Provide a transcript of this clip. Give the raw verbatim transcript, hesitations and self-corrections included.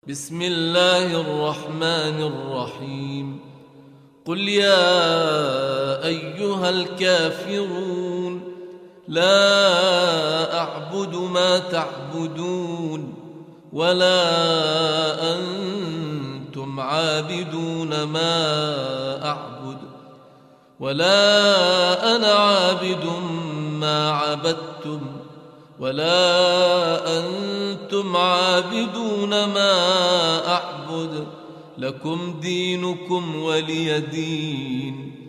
بسم الله الرحمن الرحيم قل يا أيها الكافرون لا أعبد ما تعبدون ولا أنتم عابدون ما أعبد ولا أنا عابد ما عبدتم ولا أنتم عابدون ما أعبد لكم دينكم ولي دين.